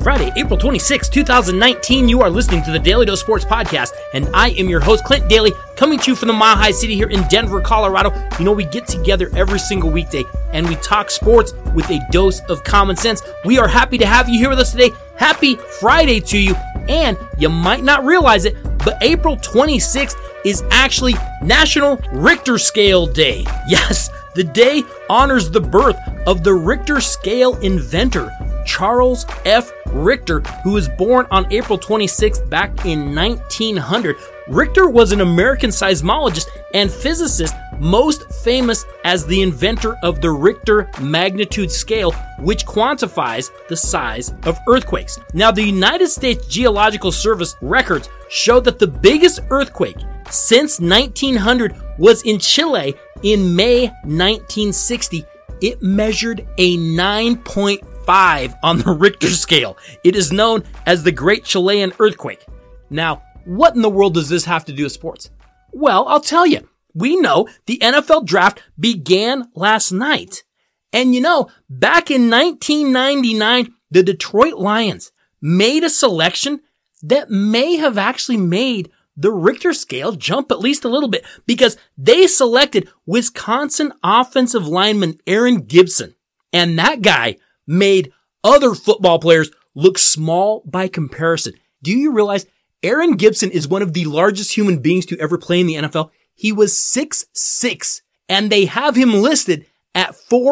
Friday, April 26, 2019. You are listening to the Daily Dose Sports Podcast, and I am your host, Clint Daly, coming to you from the Mile High City here in Denver, Colorado. You know, we get together every single weekday, and we talk sports with a dose of common sense. We are happy to have you here with us today. Happy Friday to you, and you might not realize it, but April 26th is actually National Richter Scale Day. Yes, the day honors the birth of the Richter scale inventor, Charles F. Richter, who was born on April 26th back in 1900. Richter was an American seismologist and physicist, most famous as the inventor of the Richter magnitude scale, which quantifies the size of earthquakes. Now, the United States Geological Service records show that the biggest earthquake since 1900 was in Chile in May 1960. It measured a 9.5 on the Richter scale. It is known as the Great Chilean Earthquake. Now, what in the world does this have to do with sports? Well, I'll tell you. We know the NFL draft began last night. And you know, back in 1999, the Detroit Lions made a selection that may have actually made the Richter scale jump at least a little bit, because they selected Wisconsin offensive lineman Aaron Gibson. And that guy made other football players look small by comparison. Do you realize Aaron Gibson is one of the largest human beings to ever play in the NFL? He was 6'6", and they have him listed at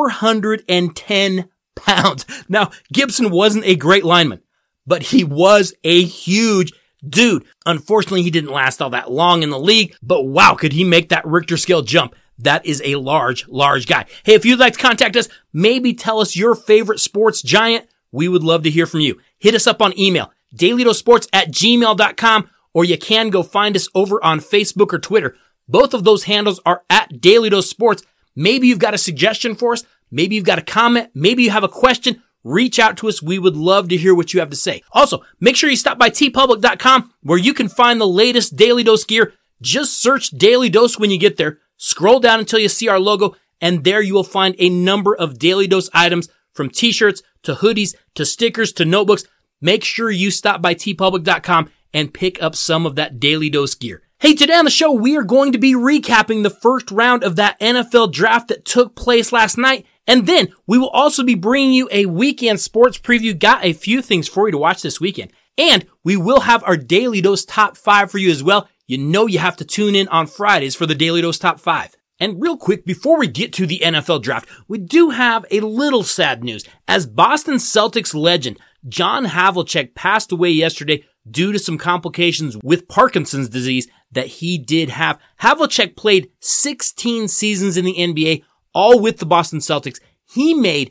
410 pounds. Now, Gibson wasn't a great lineman, but he was a huge dude. Unfortunately, he didn't last all that long in the league, but wow, could he make that Richter scale jump. That is a large guy. Hey, if you'd like to contact us, maybe tell us your favorite sports giant, we would love to hear from you. Hit us up on email, dailydosports@gmail.com, or you can go find us over on Facebook or Twitter. Both of those handles are at Daily Dose Sports. Maybe you've got a suggestion for us. Maybe you've got a comment. Maybe you have a question. Reach out to us. We would love to hear what you have to say. Also, make sure you stop by tpublic.com, where you can find the latest Daily Dose gear. Just search Daily Dose when you get there. Scroll down until you see our logo, and there you will find a number of Daily Dose items, from t-shirts to hoodies to stickers to notebooks. Make sure you stop by tpublic.com and pick up some of that Daily Dose gear. Hey, today on the show, we are going to be recapping the first round of that NFL draft that took place last night. And then we will also be bringing you a weekend sports preview. Got a few things for you to watch this weekend. And we will have our Daily Dose Top 5 for you as well. You know you have to tune in on Fridays for the Daily Dose Top 5. And real quick, before we get to the NFL draft, we do have a little sad news. As Boston Celtics legend John Havlicek passed away yesterday due to some complications with Parkinson's disease that he did have. Havlicek played 16 seasons in the NBA, all with the Boston Celtics. He made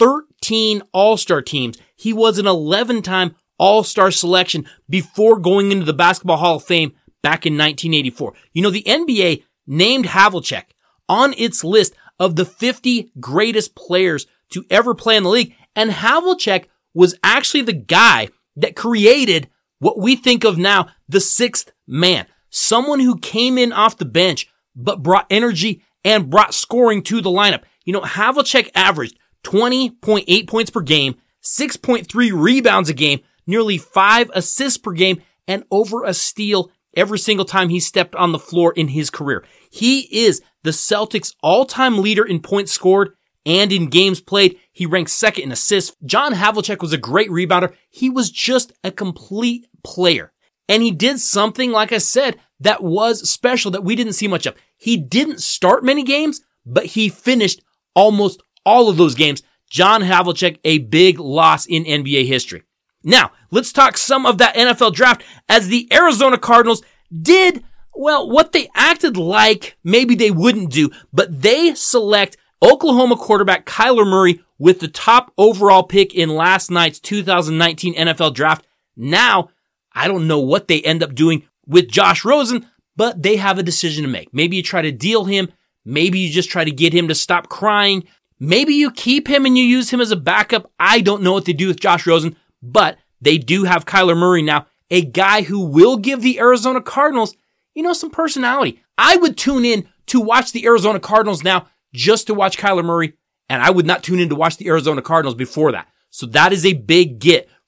13 All-Star teams. He was an 11-time All-Star selection before going into the Basketball Hall of Fame back in 1984. You know, the NBA named Havlicek on its list of the 50 greatest players to ever play in the league, and Havlicek was actually the guy that created what we think of now, the sixth man. Someone who came in off the bench, but brought energy and brought scoring to the lineup. You know, Havlicek averaged 20.8 points per game, 6.3 rebounds a game, nearly 5 assists per game, and over a steal every single time he stepped on the floor in his career. He is the Celtics' all-time leader in points scored and in games played. He ranks second in assists. John Havlicek was a great rebounder. He was just a complete player. And he did something, like I said, that was special that we didn't see much of. He didn't start many games, but he finished almost all of those games. John Havlicek, a big loss in NBA history. Now, let's talk some of that NFL draft, as the Arizona Cardinals did, well, what they acted like maybe they wouldn't do, but they select Oklahoma quarterback Kyler Murray with the top overall pick in last night's 2019 NFL draft. Now, I don't know what they end up doing with Josh Rosen, but they have a decision to make. Maybe you try to deal him. Maybe you just try to get him to stop crying. Maybe you keep him and you use him as a backup. I don't know what they do with Josh Rosen, but they do have Kyler Murray now, a guy who will give the Arizona Cardinals, some personality. I would tune in to watch the Arizona Cardinals now just to watch Kyler Murray, and I would not tune in to watch the Arizona Cardinals before that. So that is a big get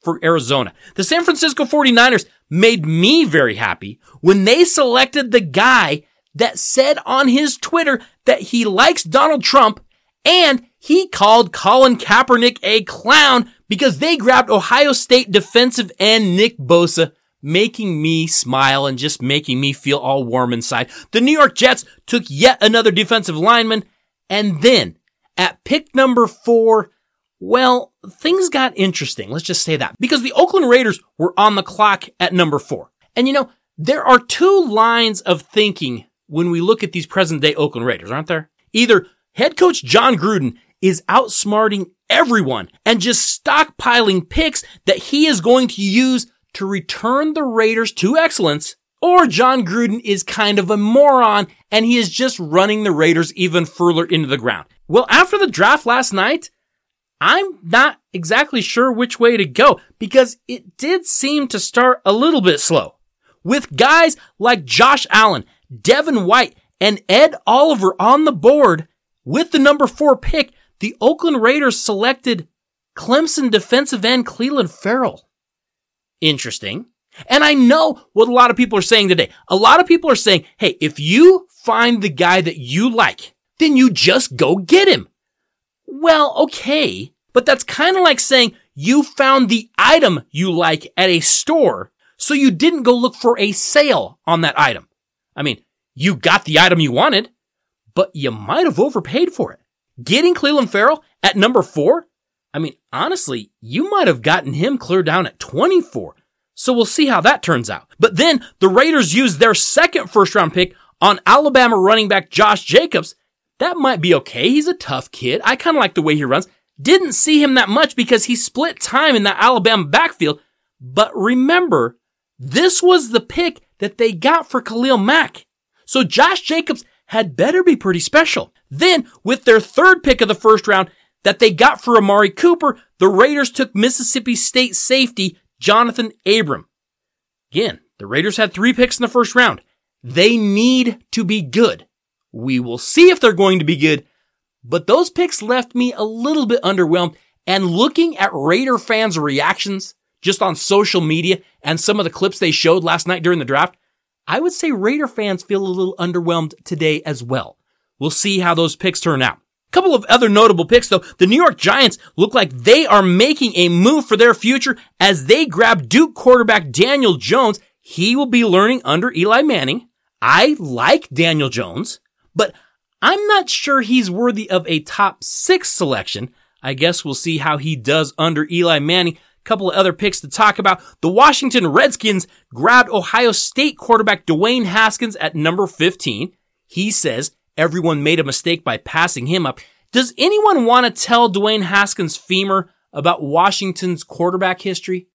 for Arizona. The San Francisco 49ers made me very happy when they selected the guy that said on his Twitter that he likes Donald Trump, and he called Colin Kaepernick a clown because they grabbed Ohio State defensive end Nick Bosa, making me smile and just making me feel all warm inside. The New York Jets took yet another defensive lineman, and then at pick number 4, well, things got interesting. Let's just say that. Because the Oakland Raiders were on the clock at number 4. And there are two lines of thinking when we look at these present-day Oakland Raiders, aren't there? Either head coach John Gruden is outsmarting everyone and just stockpiling picks that he is going to use to return the Raiders to excellence, or John Gruden is kind of a moron and he is just running the Raiders even further into the ground. Well, after the draft last night, I'm not exactly sure which way to go because it did seem to start a little bit slow. With guys like Josh Allen, Devin White, and Ed Oliver on the board, with the number 4 pick, the Oakland Raiders selected Clemson defensive end Clelin Ferrell. Interesting. And I know what a lot of people are saying today. A lot of people are saying, hey, if you find the guy that you like, then you just go get him. Well, okay, but that's kind of like saying you found the item you like at a store, so you didn't go look for a sale on that item. I mean, you got the item you wanted, but you might have overpaid for it. Getting Clelin Ferrell at number 4? I mean, honestly, you might have gotten him clear down at 24. So we'll see how that turns out. But then the Raiders used their second first-round pick on Alabama running back Josh Jacobs. That might be okay. He's a tough kid. I kind of like the way he runs. Didn't see him that much because he split time in that Alabama backfield. But remember, this was the pick that they got for Khalil Mack. So Josh Jacobs had better be pretty special. Then, with their third pick of the first round that they got for Amari Cooper, the Raiders took Mississippi State safety Jonathan Abram. Again, the Raiders had 3 picks in the first round. They need to be good. We will see if they're going to be good, but those picks left me a little bit underwhelmed, and looking at Raider fans' reactions just on social media and some of the clips they showed last night during the draft, I would say Raider fans feel a little underwhelmed today as well. We'll see how those picks turn out. A couple of other notable picks, though. The New York Giants look like they are making a move for their future as they grab Duke quarterback Daniel Jones. He will be learning under Eli Manning. I like Daniel Jones, but I'm not sure he's worthy of a top 6 selection. I guess we'll see how he does under Eli Manning. A couple of other picks to talk about. The Washington Redskins grabbed Ohio State quarterback Dwayne Haskins at number 15. He says everyone made a mistake by passing him up. Does anyone want to tell Dwayne Haskins' femur about Washington's quarterback history?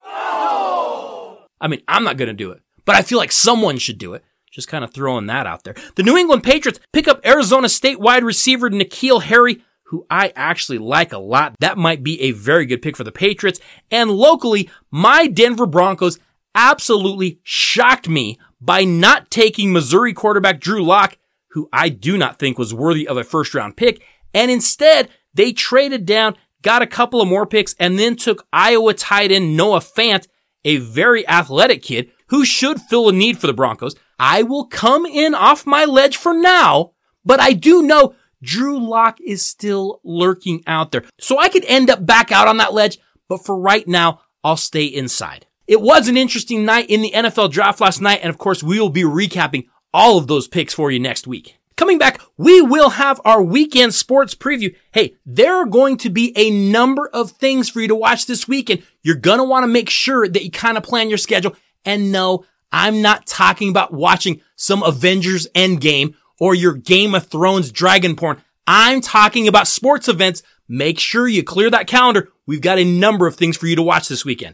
No! I mean, I'm not going to do it, but I feel like someone should do it. Just kind of throwing that out there. The New England Patriots pick up Arizona State wide receiver N'Keal Harry, who I actually like a lot. That might be a very good pick for the Patriots. And locally, my Denver Broncos absolutely shocked me by not taking Missouri quarterback Drew Lock, who I do not think was worthy of a first-round pick, and instead, they traded down, got a couple of more picks, and then took Iowa tight end Noah Fant, a very athletic kid who should fill a need for the Broncos. I will come in off my ledge for now, but I do know Drew Lock is still lurking out there. So I could end up back out on that ledge, but for right now, I'll stay inside. It was an interesting night in the NFL draft last night, and of course, we will be recapping all of those picks for you next week. Coming back, we will have our weekend sports preview. Hey, there are going to be a number of things for you to watch this weekend. You're going to want to make sure that you kind of plan your schedule. And no, I'm not talking about watching some Avengers Endgame or your Game of Thrones dragon porn. I'm talking about sports events. Make sure you clear that calendar. We've got a number of things for you to watch this weekend.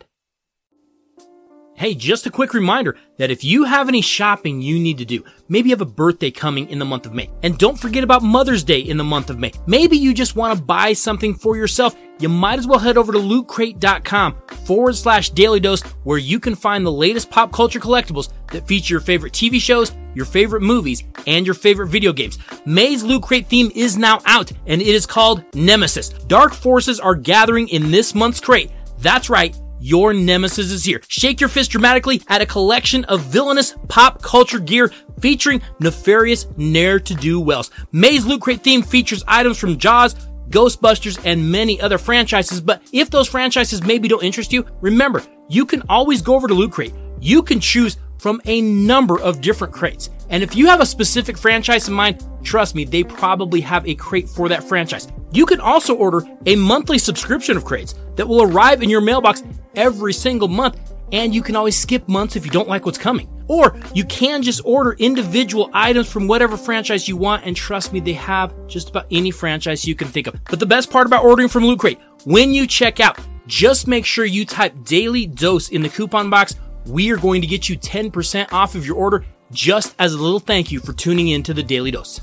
Hey, just a quick reminder that if you have any shopping you need to do, maybe you have a birthday coming in the month of May, and don't forget about Mother's Day in the month of May. Maybe you just want to buy something for yourself. You might as well head over to lootcrate.com/Daily Dose, where you can find the latest pop culture collectibles that feature your favorite TV shows, your favorite movies, and your favorite video games. May's Loot Crate theme is now out, and it is called Nemesis. Dark forces are gathering in this month's crate. That's right. your nemesis is here. Shake your fist dramatically at a collection of villainous pop culture gear featuring nefarious ne'er-to-do-wells. May's Loot Crate theme features items from Jaws, Ghostbusters, and many other franchises, but if those franchises maybe don't interest you, remember, you can always go over to Loot Crate. You can choose from a number of different crates. And if you have a specific franchise in mind, trust me, they probably have a crate for that franchise. You can also order a monthly subscription of crates that will arrive in your mailbox every single month, and you can always skip months if you don't like what's coming. Or you can just order individual items from whatever franchise you want, and trust me, they have just about any franchise you can think of. But the best part about ordering from Loot Crate, when you check out, just make sure you type Daily Dose in the coupon box. We are going to get you 10% off of your order just as a little thank you for tuning in to the Daily Dose.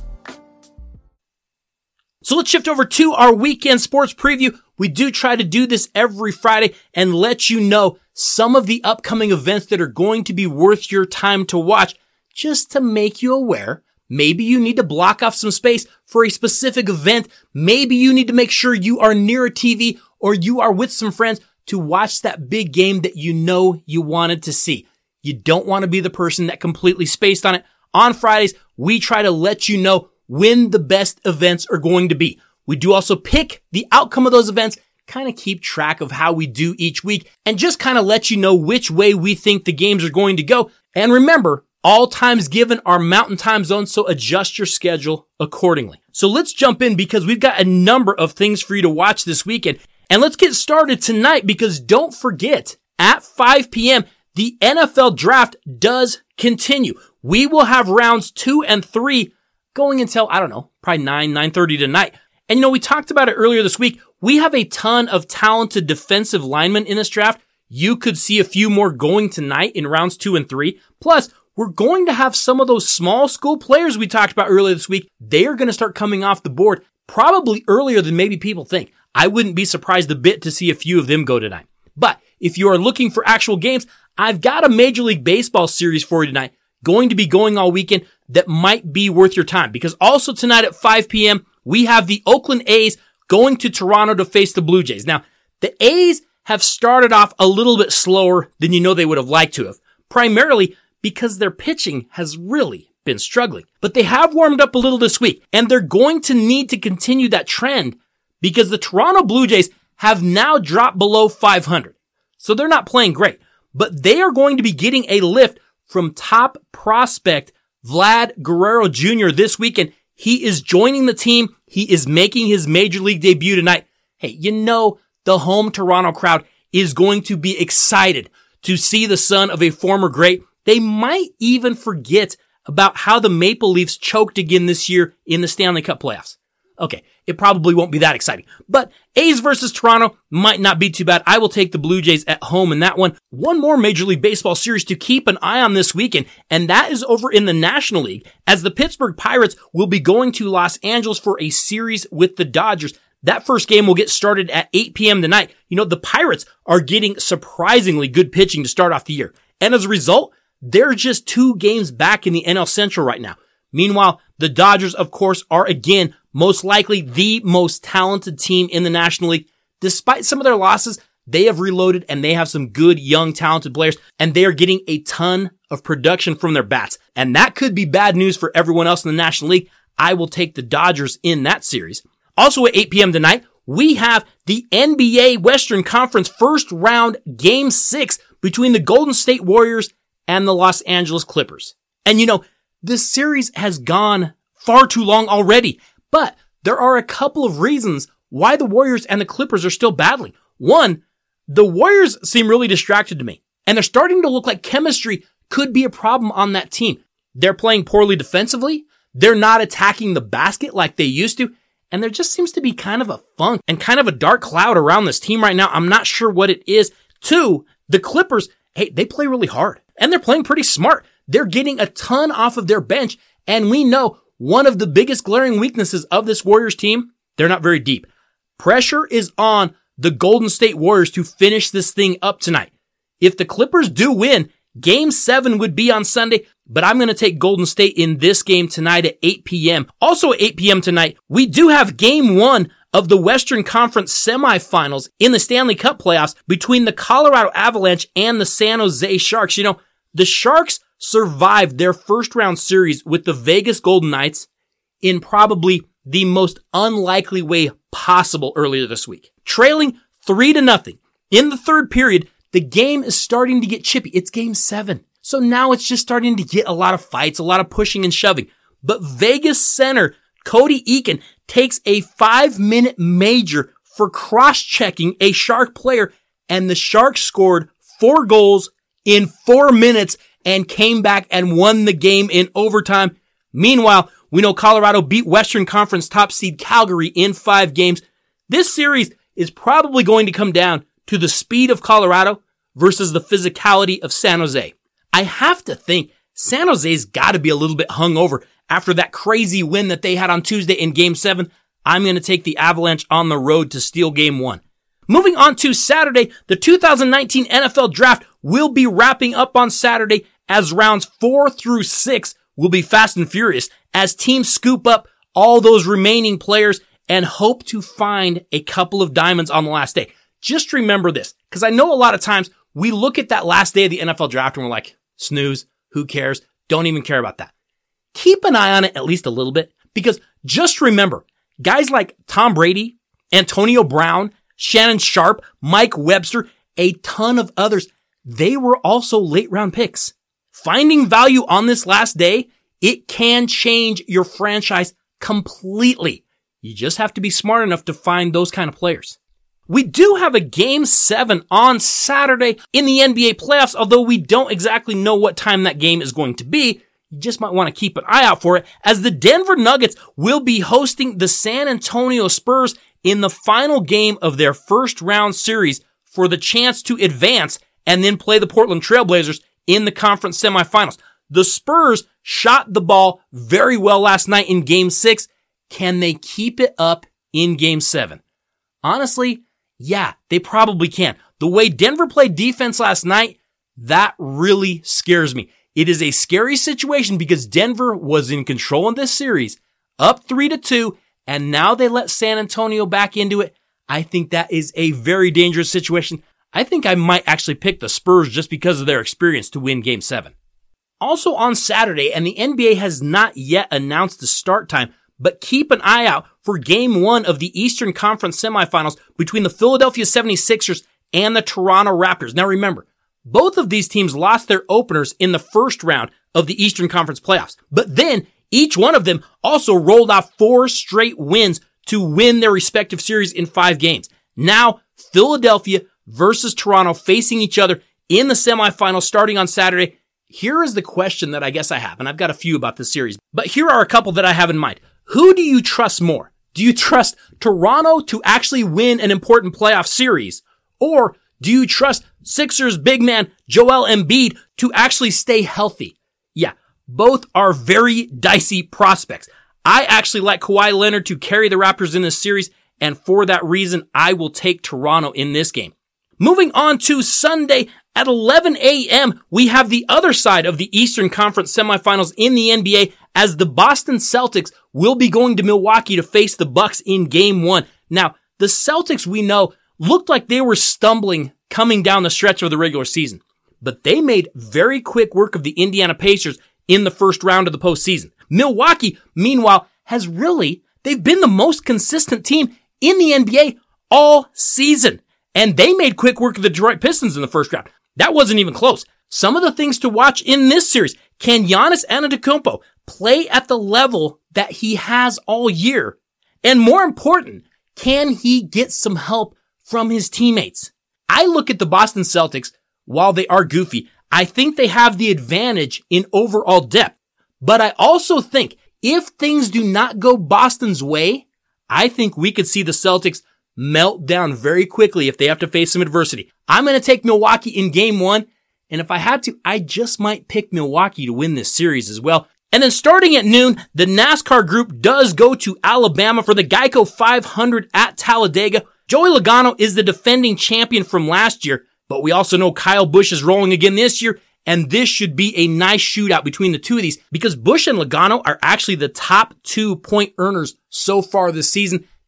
So let's shift over to our weekend sports preview. We do try to do this every Friday and let you know some of the upcoming events that are going to be worth your time to watch, just to make you aware. Maybe you need to block off some space for a specific event. Maybe you need to make sure you are near a TV or you are with some friends to watch that big game that you know you wanted to see. You don't want to be the person that completely spaced on it. On Fridays, we try to let you know when the best events are going to be. We do also pick the outcome of those events, kind of keep track of how we do each week, and just kind of let you know which way we think the games are going to go. And remember, all times given are Mountain Time Zones, so adjust your schedule accordingly. So let's jump in because we've got a number of things for you to watch this weekend. And let's get started tonight because don't forget, at 5 p.m., the NFL draft does continue. We will have rounds 2 and 3 going until, probably 9:30 tonight. And we talked about it earlier this week. We have a ton of talented defensive linemen in this draft. You could see a few more going tonight in rounds 2 and 3. Plus, we're going to have some of those small school players we talked about earlier this week. They are going to start coming off the board probably earlier than maybe people think. I wouldn't be surprised a bit to see a few of them go tonight. But if you are looking for actual games, I've got a Major League Baseball series for you tonight, going to be going all weekend that might be worth your time. Because also tonight at 5 p.m., we have the Oakland A's going to Toronto to face the Blue Jays. Now, the A's have started off a little bit slower than they would have liked to have, primarily because their pitching has really been struggling. But they have warmed up a little this week, and they're going to need to continue that trend because the Toronto Blue Jays have now dropped below 500. So they're not playing great, but they are going to be getting a lift from top prospect Vlad Guerrero Jr. this weekend. He is joining the team. He is making his major league debut tonight. Hey, the home Toronto crowd is going to be excited to see the son of a former great. They might even forget about how the Maple Leafs choked again this year in the Stanley Cup playoffs. Okay, it probably won't be that exciting, but A's versus Toronto might not be too bad. I will take the Blue Jays at home in that one. One more Major League Baseball series to keep an eye on this weekend, and that is over in the National League, as the Pittsburgh Pirates will be going to Los Angeles for a series with the Dodgers. That first game will get started at 8 p.m. tonight. The Pirates are getting surprisingly good pitching to start off the year, and as a result, they're just 2 games back in the NL Central right now. Meanwhile, the Dodgers, of course, are again most likely the most talented team in the National League. Despite some of their losses, they have reloaded and they have some good, young, talented players, and they are getting a ton of production from their bats. And that could be bad news for everyone else in the National League. I will take the Dodgers in that series. Also at 8 p.m. tonight, we have the NBA Western Conference first round Game 6 between the Golden State Warriors and the Los Angeles Clippers. And this series has gone far too long already. But there are a couple of reasons why the Warriors and the Clippers are still battling. One, the Warriors seem really distracted to me, and they're starting to look like chemistry could be a problem on that team. They're playing poorly defensively. They're not attacking the basket like they used to. And there just seems to be kind of a funk and kind of a dark cloud around this team right now. I'm not sure what it is. 2, the Clippers, they play really hard and they're playing pretty smart. They're getting a ton off of their bench. And we know one of the biggest glaring weaknesses of this Warriors team, they're not very deep. Pressure is on the Golden State Warriors to finish this thing up tonight. If the Clippers do win, Game 7 would be on Sunday, but I'm going to take Golden State in this game tonight at 8 p.m. Also at 8 p.m. tonight, we do have Game 1 of the Western Conference semifinals in the Stanley Cup playoffs between the Colorado Avalanche and the San Jose Sharks. You know, the Sharks survived their first round series with the Vegas Golden Knights in probably the most unlikely way possible earlier this week. Trailing 3-0. In the third period, the game is starting to get chippy. It's game 7. So now it's just starting to get a lot of fights, a lot of pushing and shoving. But Vegas center Cody Eakin takes a 5-minute major for cross-checking a Shark player, and the Sharks scored 4 goals in 4 minutes and came back and won the game in overtime. Meanwhile, we know Colorado beat Western Conference top seed Calgary in 5 games. This series is probably going to come down to the speed of Colorado versus the physicality of San Jose. I have to think San Jose's got to be a little bit hungover after that crazy win that they had on Tuesday in Game 7. I'm going to take the Avalanche on the road to steal Game 1. Moving on to Saturday, the 2019 NFL Draft will be wrapping up on Saturday as rounds 4 through 6 will be fast and furious as teams scoop up all those remaining players and hope to find a couple of diamonds on the last day. Just remember this, because I know a lot of times we look at that last day of the NFL Draft and we're like, snooze, who cares? Don't even care about that. Keep an eye on it at least a little bit, because just remember, guys like Tom Brady, Antonio Brown, Shannon Sharp, Mike Webster, a ton of others, they were also late round picks. Finding value on this last day, it can change your franchise completely. You just have to be smart enough to find those kind of players. We do have a Game 7 on Saturday in the NBA playoffs, although we don't exactly know what time that game is going to be. You just might want to keep an eye out for it, as the Denver Nuggets will be hosting the San Antonio Spurs in the final game of their first round series for the chance to advance and then play the Portland Trail Blazers in the conference semifinals. The Spurs shot the ball very well last night in Game 6. Can they keep it up in Game 7? Honestly, yeah, they probably can. The way Denver played defense last night, that really scares me. It is a scary situation because Denver was in control in this series, up 3-2, and now they let San Antonio back into it. I think that is a very dangerous situation. I think I might actually pick the Spurs just because of their experience to win Game 7. Also on Saturday, and the NBA has not yet announced the start time, but keep an eye out for Game 1 of the Eastern Conference semifinals between the Philadelphia 76ers and the Toronto Raptors. Now remember, both of these teams lost their openers in the first round of the Eastern Conference playoffs, but then each one of them also rolled off 4 straight wins to win their respective series in 5 games. Now, Philadelphia versus Toronto facing each other in the semifinals starting on Saturday. Here is the question that I guess I have, and I've got a few about this series, but here are a couple that I have in mind. Who do you trust more? Do you trust Toronto to actually win an important playoff series? Or do you trust Sixers big man Joel Embiid to actually stay healthy? Yeah, both are very dicey prospects. I actually like Kawhi Leonard to carry the Raptors in this series, and for that reason, I will take Toronto in this game. Moving on to Sunday at 11 a.m., we have the other side of the Eastern Conference semifinals in the NBA as the Boston Celtics will be going to Milwaukee to face the Bucks in Game 1. Now, the Celtics, we know, looked like they were stumbling coming down the stretch of the regular season, but they made very quick work of the Indiana Pacers in the first round of the postseason. Milwaukee, meanwhile, they've been the most consistent team in the NBA all season. And they made quick work of the Detroit Pistons in the first round. That wasn't even close. Some of the things to watch in this series. Can Giannis Antetokounmpo play at the level that he has all year? And more important, can he get some help from his teammates? I look at the Boston Celtics, while they are goofy, I think they have the advantage in overall depth. But I also think if things do not go Boston's way, I think we could see the Celtics melt down very quickly if they have to face some adversity. I'm going to take Milwaukee in Game 1, and if I had to, I just might pick Milwaukee to win this series as well. And then starting at noon, the NASCAR group does go to Alabama for the Geico 500 at Talladega. Joey Logano is the defending champion from last year, but we also know Kyle Busch is rolling again this year, and this should be a nice shootout between the two of these because Busch and Logano are actually the top 2 point earners so far this season.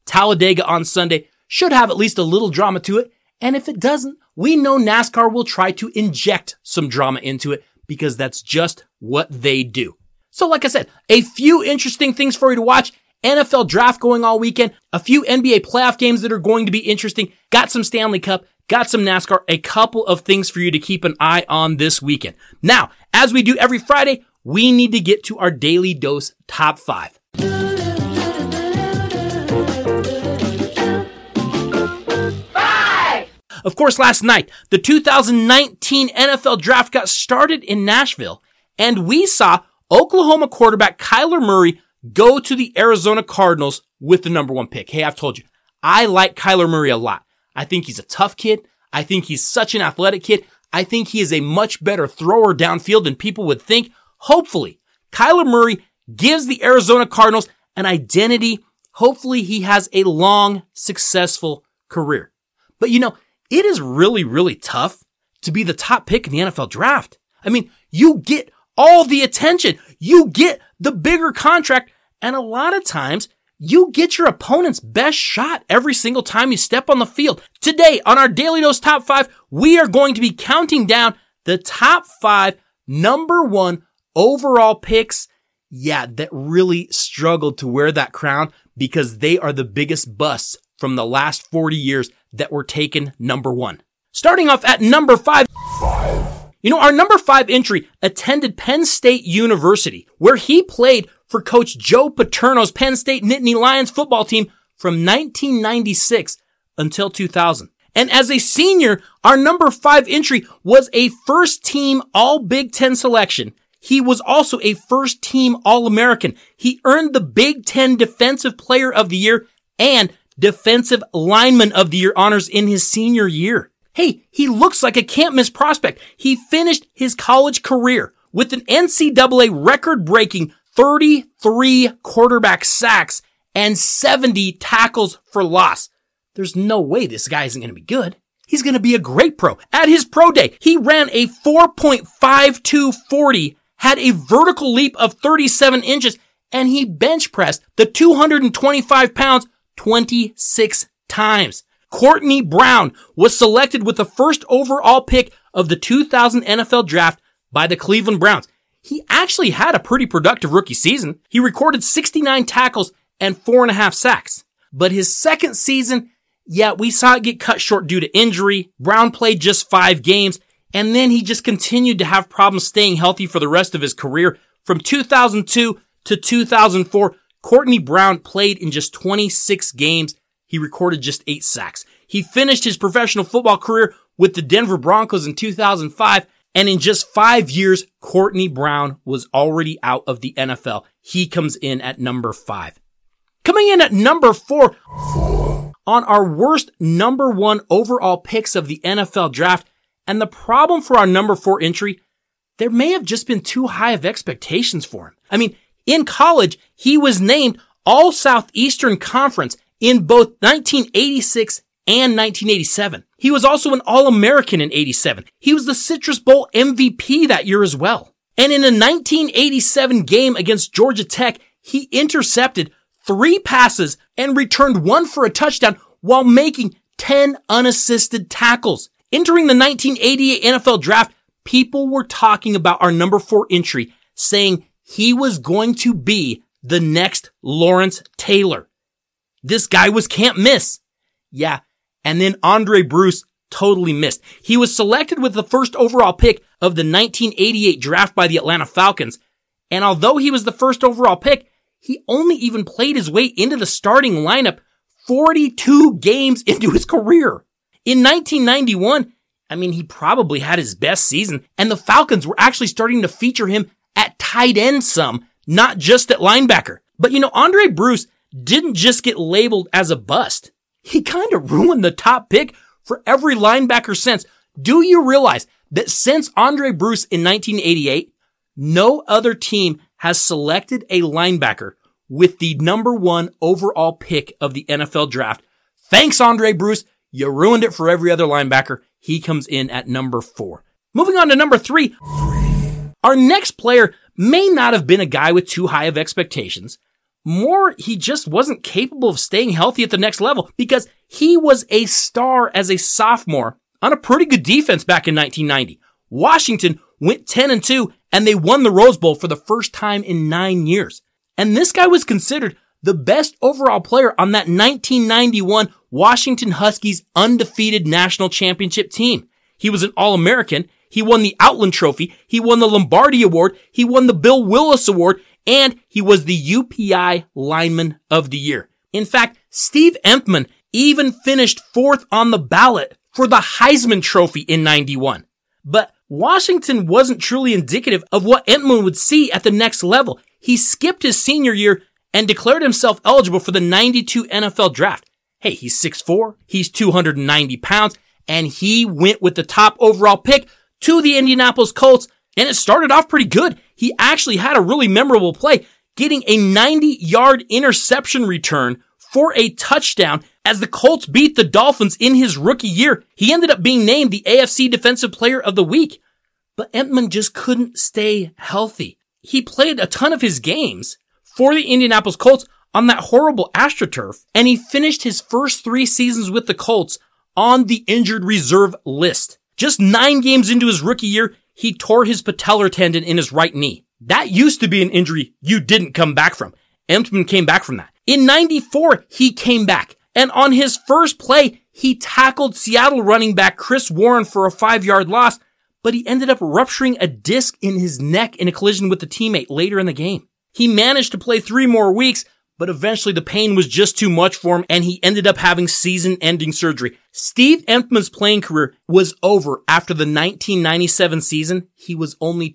Talladega on Sunday should have at least a little drama to it. And if it doesn't, we know NASCAR will try to inject some drama into it because that's just what they do. So like I said, a few interesting things for you to watch. NFL draft going all weekend, a few NBA playoff games that are going to be interesting, got some Stanley Cup, got some NASCAR, a couple of things for you to keep an eye on this weekend. Now, as we do every Friday, we need to get to our Daily Dose Top 5. Of course, last night, the 2019 NFL Draft got started in Nashville, and we saw Oklahoma quarterback Kyler Murray go to the Arizona Cardinals with the number 1 pick. Hey, I've told you, I like Kyler Murray a lot. I think he's a tough kid. I think he's such an athletic kid. I think he is a much better thrower downfield than people would think. Hopefully, Kyler Murray gives the Arizona Cardinals an identity. Hopefully, he has a long, successful career. But you know, it is really, really tough to be the top pick in the NFL draft. I mean, you get all the attention. You get the bigger contract. And a lot of times, you get your opponent's best shot every single time you step on the field. Today, on our Daily Dose Top 5, we are going to be counting down the top 5 number 1 overall picks. Yeah, that really struggled to wear that crown because they are the biggest busts from the last 40 years that were taken number 1. Starting off at number 5. You know, our number 5 entry attended Penn State University, where he played for Coach Joe Paterno's Penn State Nittany Lions football team from 1996 until 2000. And as a senior, our number 5 entry was a first-team All-Big Ten selection. He was also a first-team All-American. He earned the Big Ten Defensive Player of the Year and Defensive Lineman of the Year honors in his senior year. Hey, he looks like a can't-miss prospect. He finished his college career with an NCAA record-breaking 33 quarterback sacks and 70 tackles for loss. There's no way this guy isn't going to be good. He's going to be a great pro. At his pro day, he ran a 4.5240, had a vertical leap of 37 inches, and he bench pressed the 225 pounds 26 times. Courtney Brown was selected with the first overall pick of the 2000 NFL Draft by the Cleveland Browns. He actually had a pretty productive rookie season. He recorded 69 tackles and 4.5 sacks. But his second season, we saw it get cut short due to injury. Brown played just 5 games, and then he just continued to have problems staying healthy for the rest of his career. From 2002 to 2004, Courtney Brown played in just 26 games. He recorded just 8 sacks. He finished his professional football career with the Denver Broncos in 2005, and in just 5 years, Courtney Brown was already out of the NFL. He comes in at number 5. Coming in at number 4 on our worst number 1 overall picks of the NFL Draft, and the problem for our number 4 entry, there may have just been too high of expectations for him. I mean, in college, he was named All-Southeastern Conference in both 1986 and 1987. He was also an All-American in 87. He was the Citrus Bowl MVP that year as well. And in a 1987 game against Georgia Tech, he intercepted 3 passes and returned 1 for a touchdown while making 10 unassisted tackles. Entering the 1988 NFL Draft, people were talking about our number 4 entry, saying he was going to be the next Lawrence Taylor. This guy was can't miss. Yeah. And then Andre Bruce totally missed. He was selected with the first overall pick of the 1988 draft by the Atlanta Falcons. And although he was the first overall pick, he only even played his way into the starting lineup 42 games into his career. In 1991, he probably had his best season, and the Falcons were actually starting to feature him at tight end some, not just at linebacker. But Andre Bruce didn't just get labeled as a bust. He kind of ruined the top pick for every linebacker since. Do you realize that since Andre Bruce in 1988, no other team has selected a linebacker with the number 1 overall pick of the NFL Draft? Thanks, Andre Bruce. You ruined it for every other linebacker. He comes in at number 4. Moving on to number 3. Our next player may not have been a guy with too high of expectations, more he just wasn't capable of staying healthy at the next level, because he was a star as a sophomore on a pretty good defense back in 1990. Washington went 10-2 and they won the Rose Bowl for the first time in 9 years. And this guy was considered the best overall player on that 1991 Washington Huskies undefeated national championship team. He was an All-American. He won the Outland Trophy. He won the Lombardi Award. He won the Bill Willis Award. And he was the UPI Lineman of the Year. In fact, Steve Emtman even finished 4th on the ballot for the Heisman Trophy in 91. But Washington wasn't truly indicative of what Emtman would see at the next level. He skipped his senior year and declared himself eligible for the 92 NFL draft. Hey, he's 6'4", he's 290 pounds, and he went with the top overall pick to the Indianapolis Colts, and it started off pretty good. He actually had a really memorable play, getting a 90-yard interception return for a touchdown as the Colts beat the Dolphins in his rookie year. He ended up being named the AFC Defensive Player of the Week, but Emtman just couldn't stay healthy. He played a ton of his games for the Indianapolis Colts on that horrible AstroTurf, and he finished his first 3 seasons with the Colts on the injured reserve list. Just 9 games into his rookie year, he tore his patellar tendon in his right knee. That used to be an injury you didn't come back from. Emtman came back from that. In 94, he came back, and on his first play, he tackled Seattle running back Chris Warren for a 5-yard loss, but he ended up rupturing a disc in his neck in a collision with a teammate later in the game. He managed to play 3 more weeks, but eventually the pain was just too much for him, and he ended up having season-ending surgery. Steve Emtman's playing career was over after the 1997 season. He was only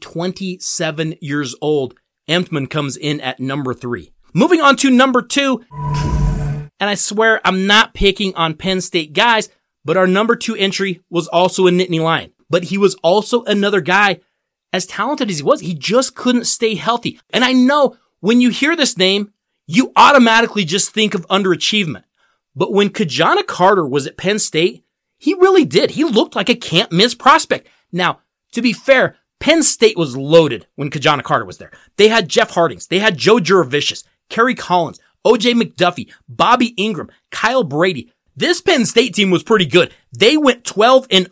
27 years old. Emtman comes in at number 3. Moving on to number 2, and I swear I'm not picking on Penn State guys, but our number 2 entry was also a Nittany Lion. But he was also another guy, as talented as he was, he just couldn't stay healthy. And I know when you hear this name, you automatically just think of underachievement. But when Ki-Jana Carter was at Penn State, he really did. He looked like a can't-miss prospect. Now, to be fair, Penn State was loaded when Ki-Jana Carter was there. They had Jeff Hardings. They had Joe Juravicius, Kerry Collins, O.J. McDuffie, Bobby Ingram, Kyle Brady. This Penn State team was pretty good. They went 12-0 in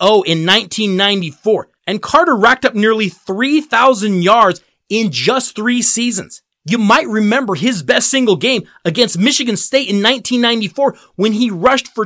1994, and Carter racked up nearly 3,000 yards in just 3 seasons. You might remember his best single game against Michigan State in 1994 when he rushed for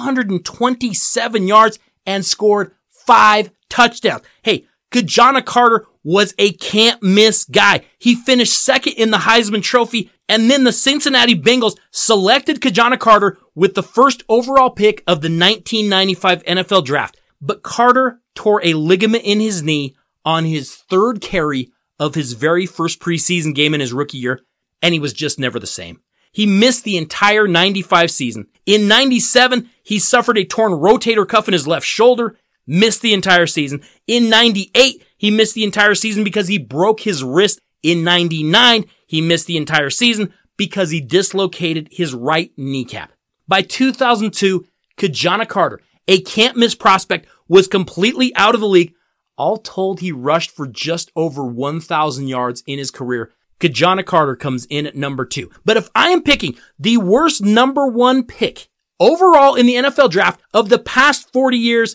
227 yards and scored 5 touchdowns. Hey, Ki-Jana Carter was a can't-miss guy. He finished 2nd in the Heisman Trophy, and then the Cincinnati Bengals selected Ki-Jana Carter with the first overall pick of the 1995 NFL Draft. But Carter tore a ligament in his knee on his 3rd carry of his very first preseason game in his rookie year, and he was just never the same. He missed the entire 95 season. In 97, he suffered a torn rotator cuff in his left shoulder, missed the entire season. In 98, he missed the entire season because he broke his wrist. In 99, he missed the entire season because he dislocated his right kneecap. By 2002, Ki-Jana Carter, a can't-miss prospect, was completely out of the league. All told, he rushed for just over 1,000 yards in his career. Ki-Jana Carter comes in at number 2. But if I am picking the worst number 1 pick overall in the NFL draft of the past 40 years,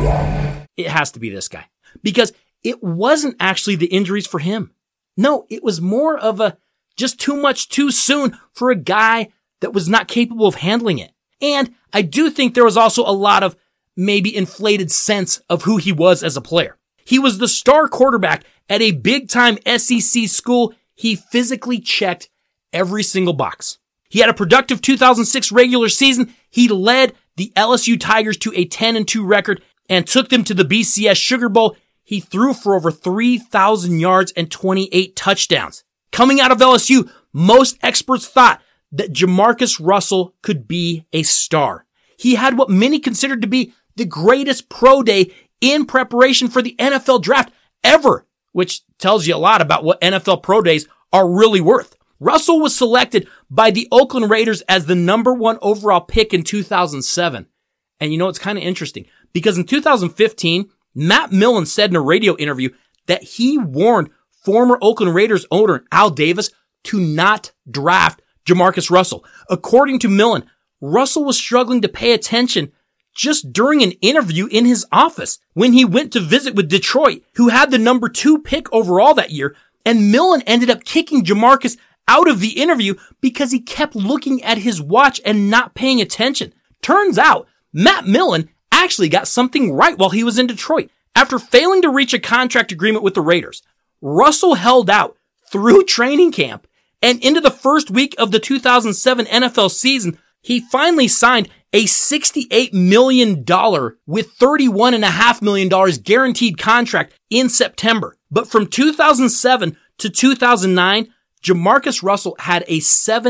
it has to be this guy. Because it wasn't actually the injuries for him. No, it was more of a just too much too soon for a guy that was not capable of handling it. And I do think there was also a lot of maybe inflated sense of who he was as a player. He was the star quarterback at a big-time SEC school. He physically checked every single box. He had a productive 2006 regular season. He led the LSU Tigers to a 10-2 record and took them to the BCS Sugar Bowl. He threw for over 3,000 yards and 28 touchdowns. Coming out of LSU, most experts thought that Jamarcus Russell could be a star. He had what many considered to be the greatest pro day in preparation for the NFL draft ever, which tells you a lot about what NFL pro days are really worth. Russell was selected by the Oakland Raiders as the number 1 overall pick in 2007. And you know, it's kind of interesting because in 2015, Matt Millen said in a radio interview that he warned former Oakland Raiders owner Al Davis to not draft Jamarcus Russell. According to Millen, Russell was struggling to pay attention just during an interview in his office when he went to visit with Detroit, who had the number 2 pick overall that year, and Millen ended up kicking Jamarcus out of the interview because he kept looking at his watch and not paying attention. Turns out, Matt Millen actually got something right while he was in Detroit. After failing to reach a contract agreement with the Raiders, Russell held out through training camp and into the first week of the 2007 NFL season. He finally signed a $68 million with $31.5 million guaranteed contract in September. But from 2007 to 2009, Jamarcus Russell had a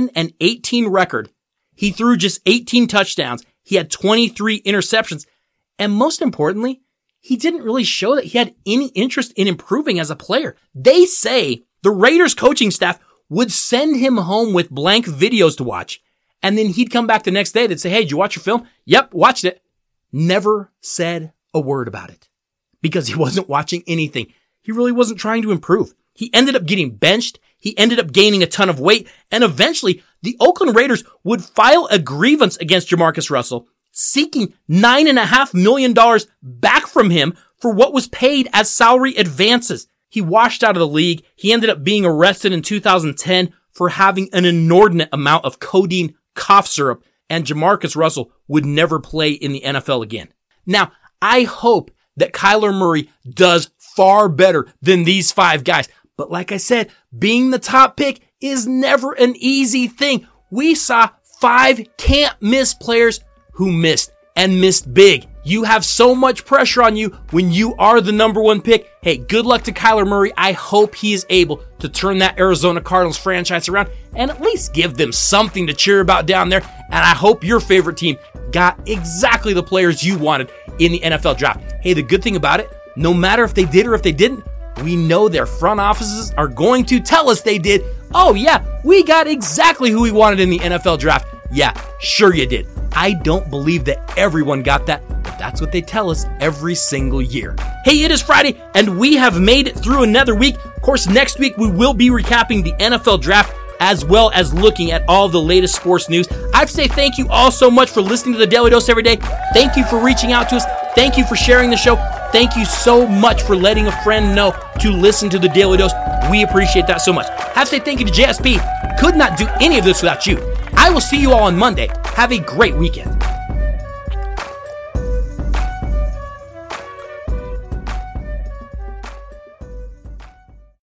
7-18 record. He threw just 18 touchdowns. He had 23 interceptions. And most importantly, he didn't really show that he had any interest in improving as a player. They say the Raiders coaching staff would send him home with blank videos to watch. And then he'd come back the next day. They'd say, hey, did you watch your film? Yep, watched it. Never said a word about it because he wasn't watching anything. He really wasn't trying to improve. He ended up getting benched. He ended up gaining a ton of weight. And eventually, the Oakland Raiders would file a grievance against Jamarcus Russell, seeking $9.5 million back from him for what was paid as salary advances. He washed out of the league. He ended up being arrested in 2010 for having an inordinate amount of codeine cough syrup, and Jamarcus Russell would never play in the NFL again. Now, I hope that Kyler Murray does far better than these 5 guys. But like I said, being the top pick is never an easy thing. We saw 5 can't miss players who missed and missed big. You have so much pressure on you when you are the number 1 pick. Hey, good luck to Kyler Murray. I hope he is able to turn that Arizona Cardinals franchise around and at least give them something to cheer about down there. And I hope your favorite team got exactly the players you wanted in the NFL draft. Hey, the good thing about it, no matter if they did or if they didn't, we know their front offices are going to tell us they did. Oh yeah, we got exactly who we wanted in the NFL draft. Yeah, sure you did. I don't believe that everyone got that, but that's what they tell us every single year. Hey, it is Friday, and we have made it through another week. Of course, next week we will be recapping the NFL draft as well as looking at all the latest sports news. I have to say thank you all so much for listening to the Daily Dose every day. Thank you for reaching out to us. Thank you for sharing the show. Thank you so much for letting a friend know to listen to the Daily Dose. We appreciate that so much. I have to say thank you to JSP. Could not do any of this without you. I will see you all on Monday. Have a great weekend.